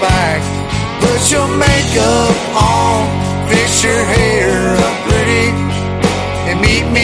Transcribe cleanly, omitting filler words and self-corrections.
back. Put your makeup on, fix your hair up pretty, and meet me